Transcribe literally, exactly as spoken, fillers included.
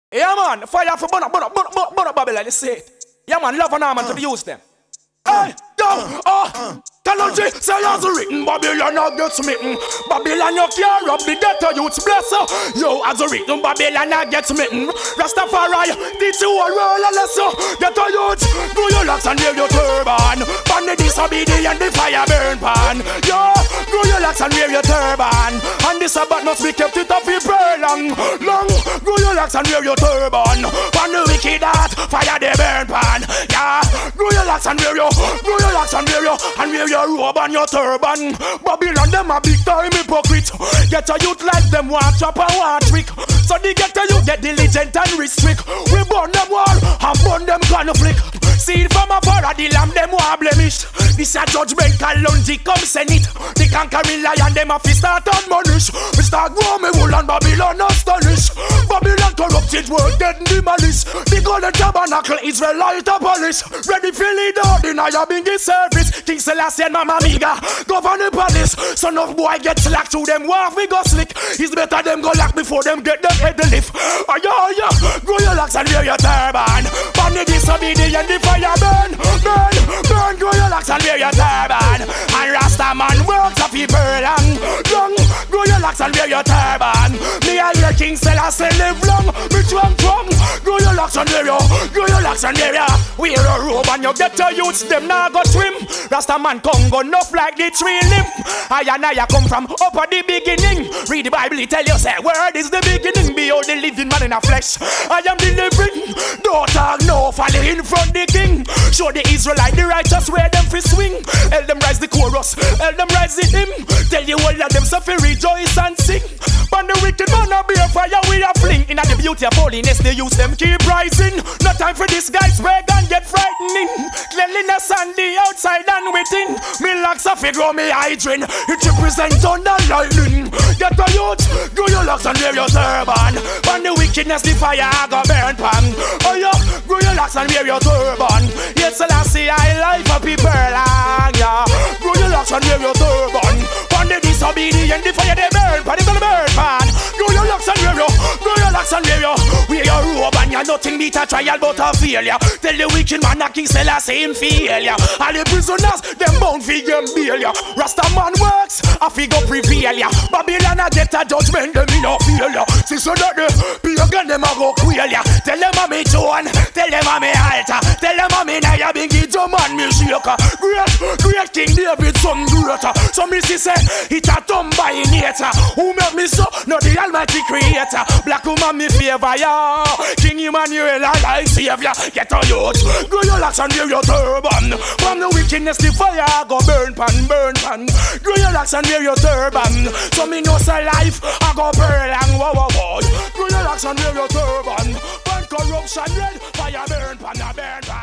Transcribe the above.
Yeah man, fire for burn up, burn up, burn up, burn up, burn up Babylon, you see it. Yeah man, love and arm to use them. Hey, yo, oh, Kaloji, say as written, Babylon not get smitten. Babylon you care up the ghetto youths bless her. Yo, as written, Babylon not get smitten. Rastafari, teach you a roll a lesson. Ghetto youths, do your locks and wear your turban. Ban the disobedient, the fire burn pan. Yo, do your locks and wear your turban. And the Sabbath must be kept it up for burn long, long. Do your locks and wear your turban. Ban the wicked heart, fire the burn pan. Yeah, do your locks and wear your, do your locks and wear your, and wear your robe and your turban. Babylon them a big time hypocrite. Get a youth like them want chop and want trick. So they get a youth get diligent and restrict. We burn them wall and burn them conflict. See it from afar the lamb them want blemished. This a judgment calungi come send it. The conquering lion them a fi start admonish. We start grow me wool and Babylon astonish. Babylon corrupted world dead demolished. The golden tabernacle Israelite abolish. Ready for lead out in a bingy service. King Selassie and Mama Miga govern the palace. Son of boy get slack to them war we go slick. It's better them go lock before them get them head the lift. Oh yeah yeah, grow your locks and wear your turban. Ban the disobedient the fire burn, burn, burn. Grow your locks and wear your turban. And Rasta man works a people long, long. Grow your locks and wear your turban. Me I hear King Selassie live long. Me strong strong. Grow your locks and wear your, grow your locks and wear your. Wear a robe and you get your youths them now go swim. Rasta man come go enough like the tree limb. I and I come from up at the beginning. Read the Bible, it tell you say word is the beginning. Behold the living man in a flesh. I am the living. Don't talk no follow in front the king. Show the Israelite the righteous where them fi swing. Tell them rise the chorus, tell them rise the hymn. Tell you all of them suffer rejoice and sing. But the wicked man a beer fire we a fling. In the beauty of holiness they use them keep rising. No time for this guys brag and get frightening. Cleanliness on the outside and within. Me locks a fi grow me hydrant. It represent thunder lightning. Get the youth, grow your locks and wear your turban. When the wickedness the fire go burn pan. Oh yeah, grow your locks and wear your turban. Yes, Selassie I life a people long, yeah. Grow your locks and wear your turban. When the disobedient the fire they burn pan, they gonna burn pan. Grow your locks and wear your, grow your locks and wear your, wear your robe and you're nothing beat a trial but a failure. Tell the wicked man a King Selassie in failure. All the prisoners them bound fi get bail ya. Rasta man works a fi go prevail ya. Babylon a get a judgment them in a fail ya. See so that the pagan them a go quail ya. Tell them a me tone, tell them a me altar, tell them a me naya bingy drum and me shaker. Great, great King David son greater. So me see say it a thumb by nature. Who make me so? No the Almighty Creator. Black woman me favor ya. King Emmanuel I savior. Get a youth, grow your locks and wear your turban. From the wickedness the fire go burn pan, burn pan. Grow your locks and wear your turban. So me know say life I go burn and wow wow wow. Grow your locks and wear your turban. Burn corruption red, fire burn pan, a burn pan.